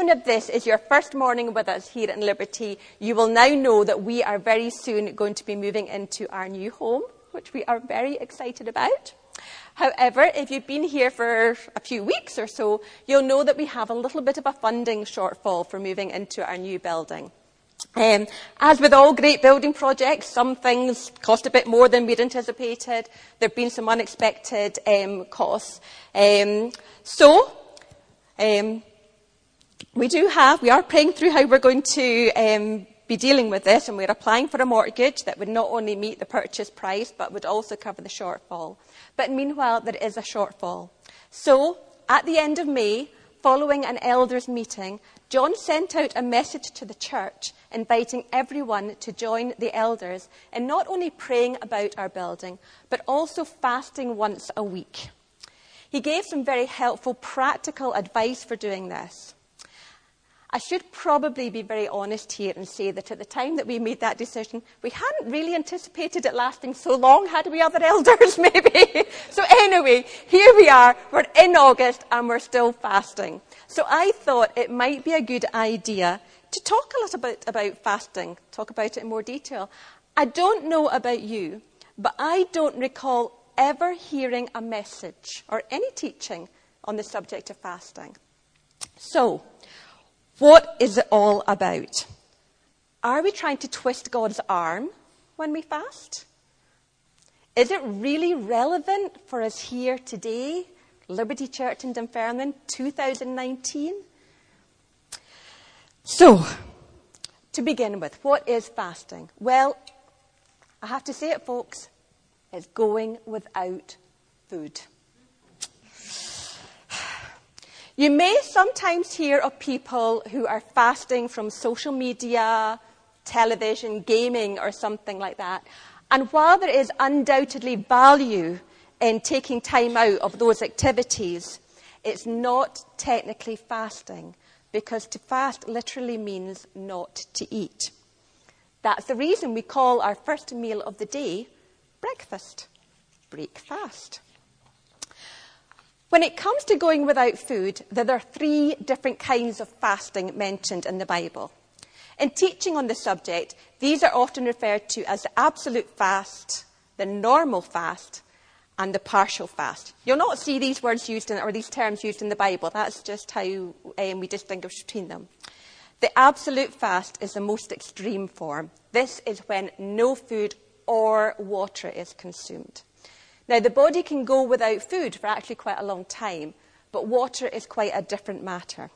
even if this is your first morning with us here in Liberty, you will now know that we are very soon going to be moving into our new home, which we are very excited about. However, if you've been here for a few weeks or so, you'll know that we have a little bit of a funding shortfall for moving into our new building. As with all great building projects, some things cost a bit more than we'd anticipated. There have been some unexpected costs. We are praying through how we're going to be dealing with this, and we're applying for a mortgage that would not only meet the purchase price, but would also cover the shortfall. But meanwhile, there is a shortfall. So, at the end of May, following an elders' meeting, John sent out a message to the church inviting everyone to join the elders in not only praying about our building, but also fasting once a week. He gave some very helpful practical advice for doing this. I should probably be very honest here and say that at the time that we made that decision, we hadn't really anticipated it lasting so long, had we, other elders, maybe? So anyway, here we are, we're in August and we're still fasting. So I thought it might be a good idea to talk a little bit about fasting, talk about it in more detail. I don't know about you, but I don't recall ever hearing a message or any teaching on the subject of fasting. So, what is it all about? Are we trying to twist God's arm when we fast? Is it really relevant for us here today, Liberty Church in Dunfermline, 2019? So, to begin with, what is fasting? Well, I have to say it, folks, it's going without food. You may sometimes hear of people who are fasting from social media, television, gaming, or something like that. And while there is undoubtedly value in taking time out of those activities, it's not technically fasting, because to fast literally means not to eat. That's the reason we call our first meal of the day breakfast. Break fast. When it comes to going without food, there are 3 different kinds of fasting mentioned in the Bible. In teaching on the subject, these are often referred to as the absolute fast, the normal fast, and the partial fast. You'll not see these words used or these terms used in the Bible. That's just how we distinguish between them. The absolute fast is the most extreme form. This is when no food or water is consumed. Now, the body can go without food for actually quite a long time, but water is quite a different matter.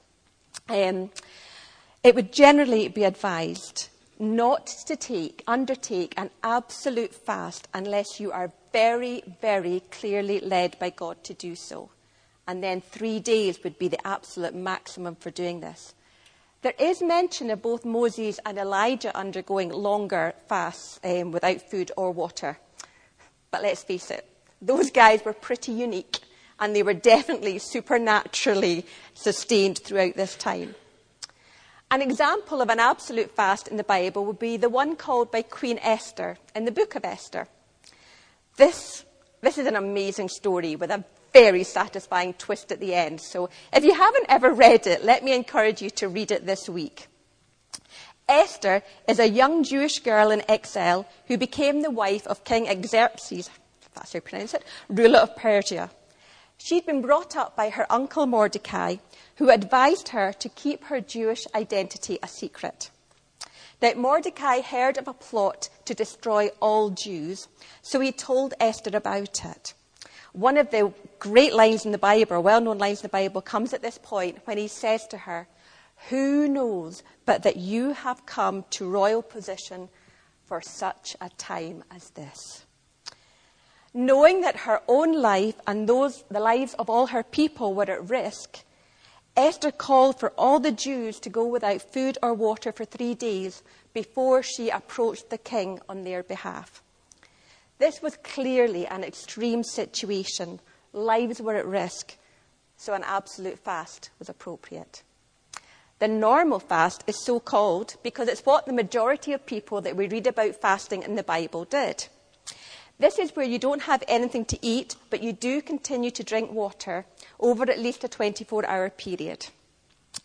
It would generally be advised not to undertake an absolute fast unless you are very, very clearly led by God to do so. And then 3 days would be the absolute maximum for doing this. There is mention of both Moses and Elijah undergoing longer fasts without food or water. But let's face it, those guys were pretty unique, and they were definitely supernaturally sustained throughout this time. An example of an absolute fast in the Bible would be the one called by Queen Esther in the book of Esther. This is an amazing story with a very satisfying twist at the end. So if you haven't ever read it, let me encourage you to read it this week. Esther is a young Jewish girl in exile who became the wife of King Xerxes, if that's how you pronounce it, ruler of Persia. She'd been brought up by her uncle Mordecai, who advised her to keep her Jewish identity a secret. Now, Mordecai heard of a plot to destroy all Jews, so he told Esther about it. One of the great lines in the Bible, or well-known lines in the Bible, comes at this point when he says to her, "Who knows but that you have come to royal position for such a time as this?" Knowing that her own life and the lives of all her people were at risk, Esther called for all the Jews to go without food or water for 3 days before she approached the king on their behalf. This was clearly an extreme situation. Lives were at risk, so an absolute fast was appropriate. The normal fast is so called because it's what the majority of people that we read about fasting in the Bible did. This is where you don't have anything to eat, but you do continue to drink water over at least a 24-hour period.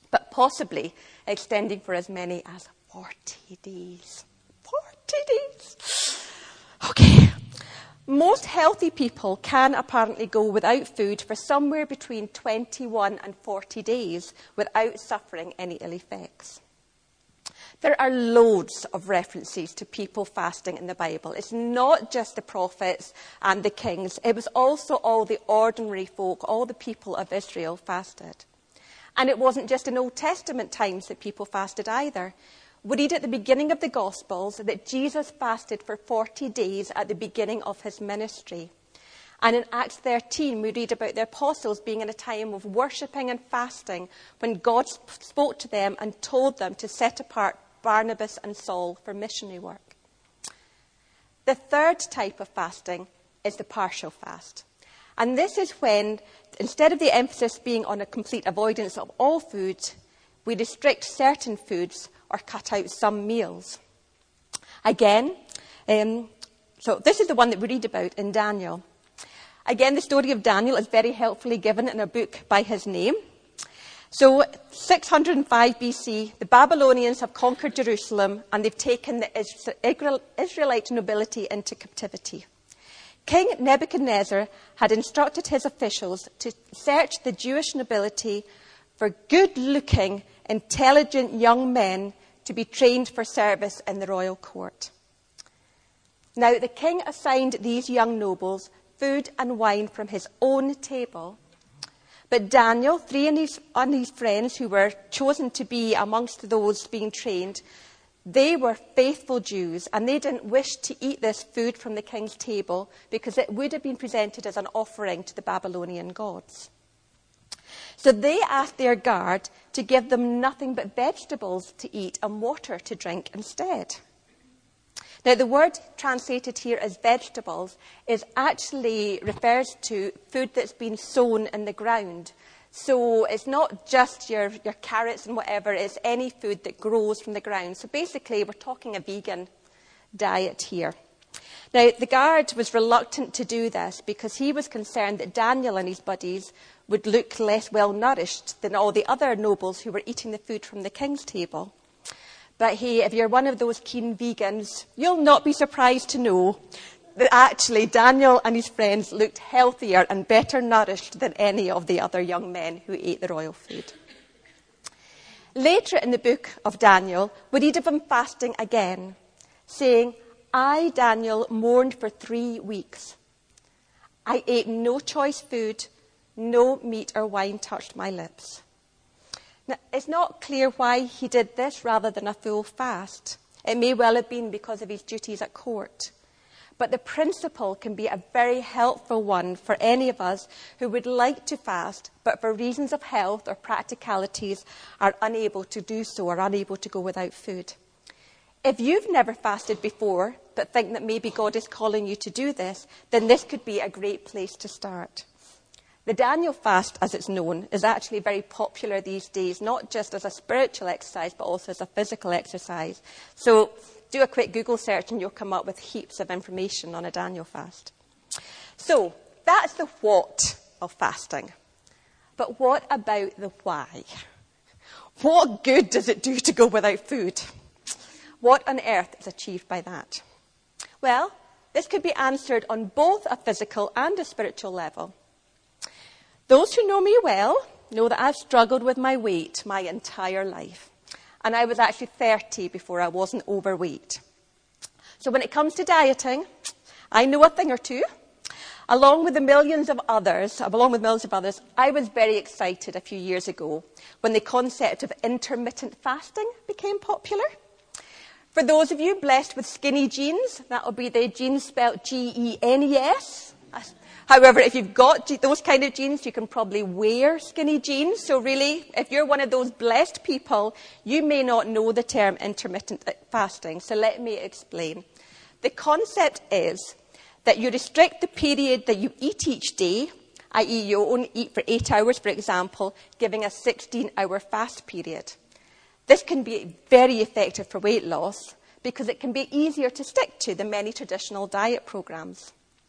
but possibly extending for as many as 40 days. 40 days. Okay. Most healthy people can apparently go without food for somewhere between 21 and 40 days without suffering any ill effects. There are loads of references to people fasting in the Bible. It's not just the prophets and the kings. It was also all the ordinary folk, all the people of Israel fasted. And it wasn't just in Old Testament times that people fasted either. We read at the beginning of the Gospels that Jesus fasted for 40 days at the beginning of his ministry. And in Acts 13, we read about the apostles being in a time of worshipping and fasting when God spoke to them and told them to set apart Barnabas and Saul for missionary work. The third type of fasting is the partial fast. And this is when, instead of the emphasis being on a complete avoidance of all food, we restrict certain foods or cut out some meals. Again, so this is the one that we read about in Daniel. Again, the story of Daniel is very helpfully given in a book by his name. So, 605 BC, the Babylonians have conquered Jerusalem and they've taken the Israelite nobility into captivity. King Nebuchadnezzar had instructed his officials to search the Jewish nobility for good-looking, intelligent young men to be trained for service in the royal court. Now, the king assigned these young nobles food and wine from his own table. But Daniel, three and his friends who were chosen to be amongst those being trained, they were faithful Jews and they didn't wish to eat this food from the king's table because it would have been presented as an offering to the Babylonian gods. So they asked their guard to give them nothing but vegetables to eat and water to drink instead. Now, the word translated here as vegetables actually refers to food that's been sown in the ground. So it's not just your carrots and whatever, it's any food that grows from the ground. So basically, we're talking a vegan diet here. Now, the guard was reluctant to do this because he was concerned that Daniel and his buddies would look less well nourished than all the other nobles who were eating the food from the king's table. But hey, if you're one of those keen vegans, you'll not be surprised to know that actually Daniel and his friends looked healthier and better nourished than any of the other young men who ate the royal food. Later in the book of Daniel, we read of him fasting again, saying, I, Daniel, mourned for 3 weeks. I ate no choice food, no meat or wine touched my lips. Now, it's not clear why he did this rather than a full fast. It may well have been because of his duties at court. But the principle can be a very helpful one for any of us who would like to fast, but for reasons of health or practicalities are unable to do so or unable to go without food. If you've never fasted before, but think that maybe God is calling you to do this, then this could be a great place to start. The Daniel fast, as it's known, is actually very popular these days, not just as a spiritual exercise, but also as a physical exercise. So do a quick Google search and you'll come up with heaps of information on a Daniel fast. So that's the what of fasting. But what about the why? What good does it do to go without food? What on earth is achieved by that? Well, this could be answered on both a physical and a spiritual level. Those who know me well know that I've struggled with my weight my entire life. And I was actually 30 before I wasn't overweight. So when it comes to dieting, I know a thing or two. Along with millions of others, I was very excited a few years ago when the concept of intermittent fasting became popular. For those of you blessed with skinny jeans, that will be the jeans spelled G-E-N-E-S. However, if you've got those kind of jeans, you can probably wear skinny jeans. So really, if you're one of those blessed people, you may not know the term intermittent fasting. So let me explain. The concept is that you restrict the period that you eat each day, i.e. you only eat for 8 hours, for example, giving a 16-hour fast period. This can be very effective for weight loss because it can be easier to stick to than many traditional diet programs.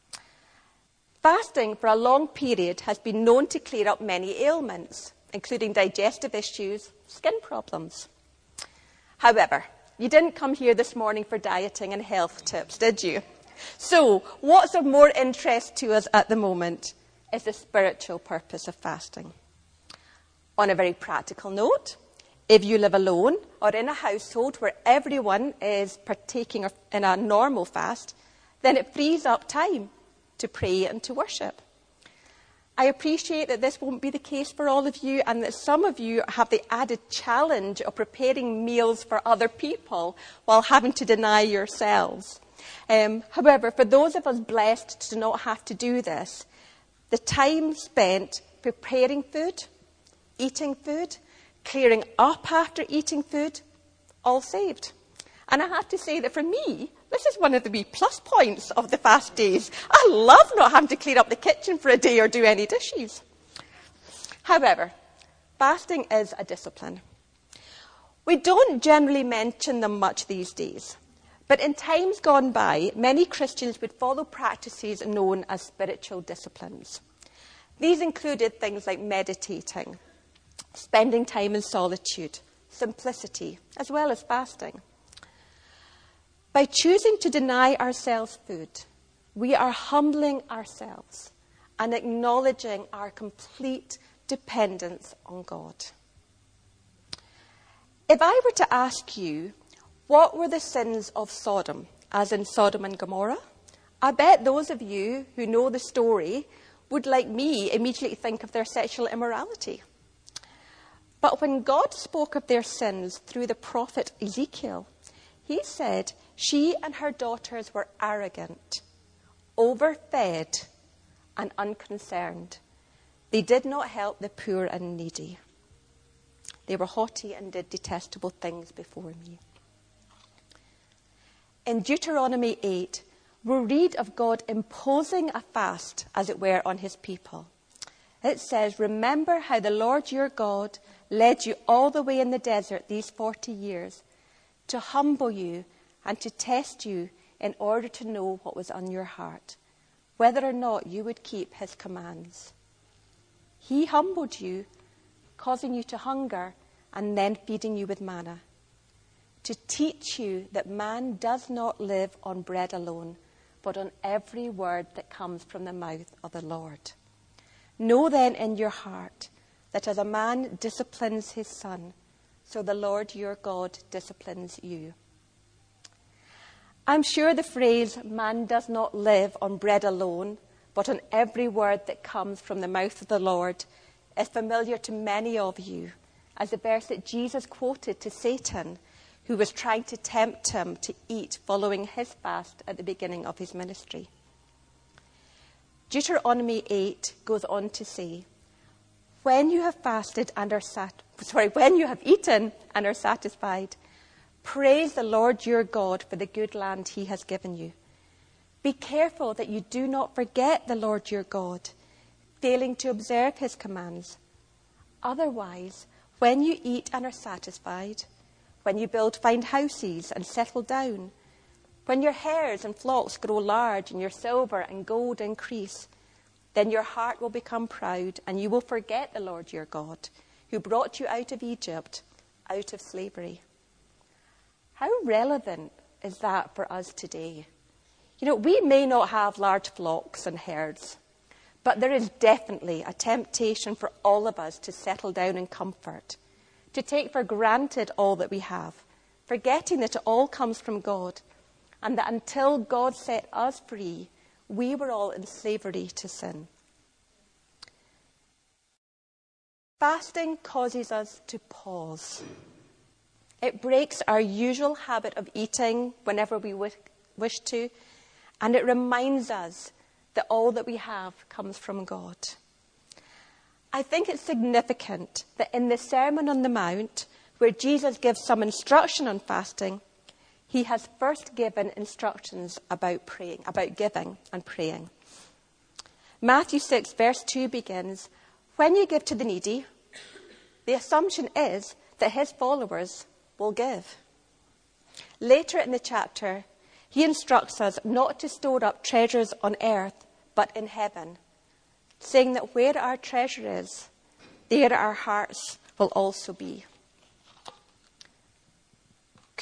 Fasting for a long period has been known to clear up many ailments, including digestive issues, skin problems. However, you didn't come here this morning for dieting and health tips, did you? So, what's of more interest to us at the moment is the spiritual purpose of fasting. On a very practical note, if you live alone or in a household where everyone is partaking in a normal fast, then it frees up time to pray and to worship. I appreciate that this won't be the case for all of you, and that some of you have the added challenge of preparing meals for other people while having to deny yourselves. However, for those of us blessed to not have to do this, the time spent preparing food, eating food, clearing up after eating food, all saved. And I have to say that for me, this is one of the wee plus points of the fast days. I love not having to clean up the kitchen for a day or do any dishes. However, fasting is a discipline. We don't generally mention them much these days. But in times gone by, many Christians would follow practices known as spiritual disciplines. These included things like meditating, spending time in solitude, simplicity, as well as fasting. By choosing to deny ourselves food, we are humbling ourselves and acknowledging our complete dependence on God. If I were to ask you, what were the sins of Sodom, as in Sodom and Gomorrah? I bet those of you who know the story would, like me, immediately think of their sexual immorality. But when God spoke of their sins through the prophet Ezekiel, he said she and her daughters were arrogant, overfed, and unconcerned. They did not help the poor and needy. They were haughty and did detestable things before me. In Deuteronomy 8, we read of God imposing a fast, as it were, on his people. It says, "Remember how the Lord your God led you all the way in the desert these 40 years, to humble you and to test you in order to know what was on your heart, whether or not you would keep his commands. He humbled you, causing you to hunger and then feeding you with manna, to teach you that man does not live on bread alone, but on every word that comes from the mouth of the Lord. Know then in your heart that as a man disciplines his son, so the Lord your God disciplines you." I'm sure the phrase, "man does not live on bread alone, but on every word that comes from the mouth of the Lord," is familiar to many of you, as the verse that Jesus quoted to Satan, who was trying to tempt him to eat following his fast at the beginning of his ministry. Deuteronomy 8 goes on to say, when you have eaten and are satisfied, praise the Lord your God for the good land he has given you. Be careful that you do not forget the Lord your God, failing to observe his commands. Otherwise, when you eat and are satisfied, when you build fine houses and settle down, when your herds and flocks grow large and your silver and gold increase, then your heart will become proud and you will forget the Lord your God, who brought you out of Egypt, out of slavery. How relevant is that for us today? You know, we may not have large flocks and herds, but there is definitely a temptation for all of us to settle down in comfort, to take for granted all that we have, forgetting that it all comes from God, and that until God set us free, we were all in slavery to sin. Fasting causes us to pause. It breaks our usual habit of eating whenever we wish to, and it reminds us that all that we have comes from God. I think it's significant that in the Sermon on the Mount, where Jesus gives some instruction on fasting, he has first given instructions about praying, about giving and praying. Matthew 6 verse 2 begins, when you give to the needy, the assumption is that his followers will give. Later in the chapter, he instructs us not to store up treasures on earth, but in heaven, saying that where our treasure is, there our hearts will also be.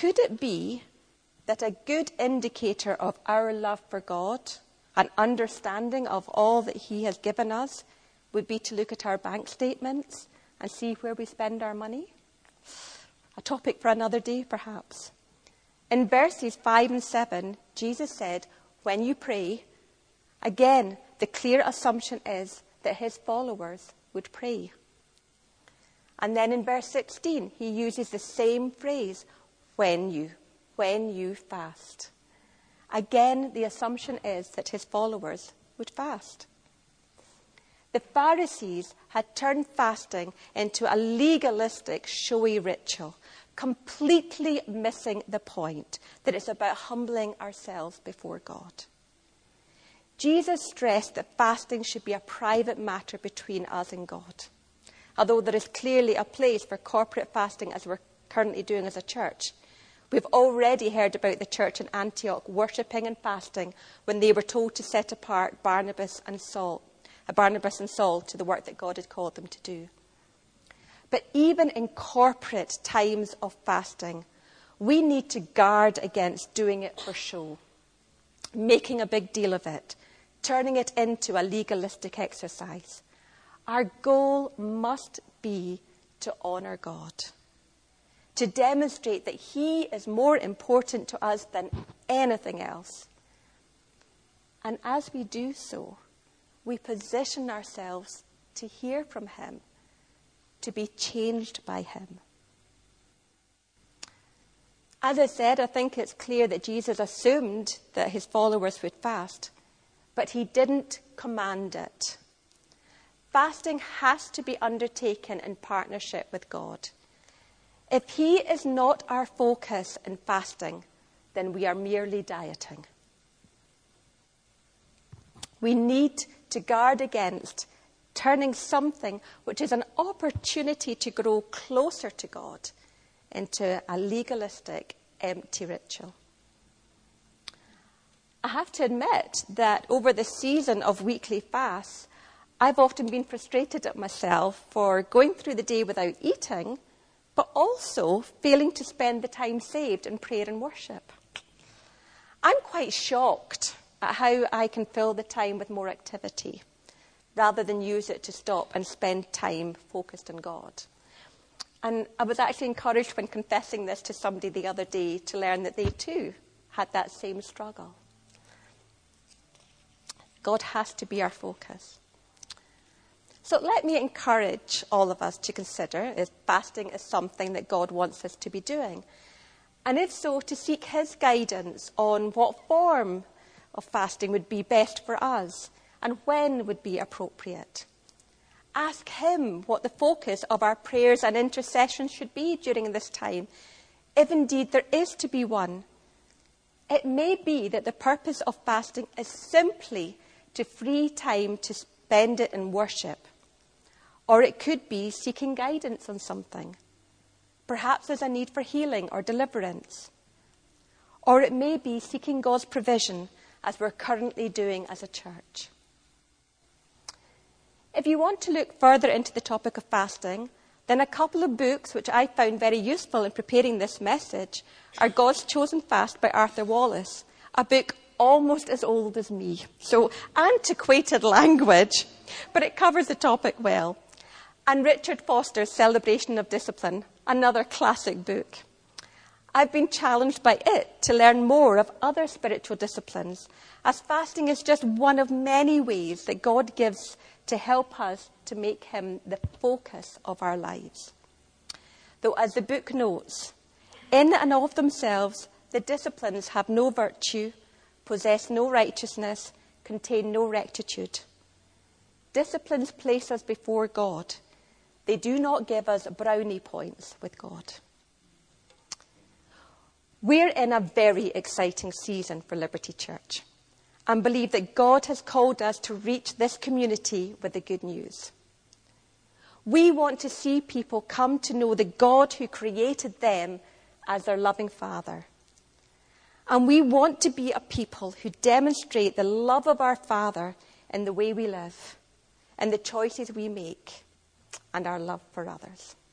could it be that a good indicator of our love for God, an understanding of all that he has given us, would be to look at our bank statements and see where we spend our money? A topic for another day, perhaps. In verses 5 and 7, Jesus said, when you pray, again, the clear assumption is that his followers would pray. And then in verse 16, he uses the same phrase, when you fast. Again, the assumption is that his followers would fast. The Pharisees had turned fasting into a legalistic, showy ritual, completely missing the point that it's about humbling ourselves before God. Jesus stressed that fasting should be a private matter between us and God, although there is clearly a place for corporate fasting as we're currently doing as a church. We've already heard about the church in Antioch worshipping and fasting when they were told to set apart Barnabas and Saul to the work that God had called them to do. But even in corporate times of fasting, we need to guard against doing it for show, making a big deal of it, turning it into a legalistic exercise. Our goal must be to honour God, to demonstrate that he is more important to us than anything else. And as we do so, we position ourselves to hear from him, to be changed by him. As I said, I think it's clear that Jesus assumed that his followers would fast, but he didn't command it. Fasting has to be undertaken in partnership with God. If he is not our focus in fasting, then we are merely dieting. We need to guard against turning something which is an opportunity to grow closer to God into a legalistic, empty ritual. I have to admit that over the season of weekly fasts, I've often been frustrated at myself for going through the day without eating, but also failing to spend the time saved in prayer and worship. I'm quite shocked at how I can fill the time with more activity, rather than use it to stop and spend time focused on God. And I was actually encouraged when confessing this to somebody the other day to learn that they too had that same struggle. God has to be our focus. So let me encourage all of us to consider if fasting is something that God wants us to be doing. And if so, to seek his guidance on what form of fasting would be best for us and when would be appropriate. Ask him what the focus of our prayers and intercessions should be during this time, if indeed there is to be one. It may be that the purpose of fasting is simply to free time to spend it in worship. Or it could be seeking guidance on something. Perhaps there's a need for healing or deliverance. Or it may be seeking God's provision, as we're currently doing as a church. If you want to look further into the topic of fasting, then a couple of books which I found very useful in preparing this message are God's Chosen Fast by Arthur Wallis, a book almost as old as me. So antiquated language, but it covers the topic well. And Richard Foster's Celebration of Discipline, another classic book. I've been challenged by it to learn more of other spiritual disciplines, as fasting is just one of many ways that God gives to help us to make him the focus of our lives. Though, as the book notes, in and of themselves, the disciplines have no virtue, possess no righteousness, contain no rectitude. Disciplines place us before God. They do not give us brownie points with God. We're in a very exciting season for Liberty Church and believe that God has called us to reach this community with the good news. We want to see people come to know the God who created them as their loving Father. And we want to be a people who demonstrate the love of our Father in the way we live, in the choices we make, and our love for others.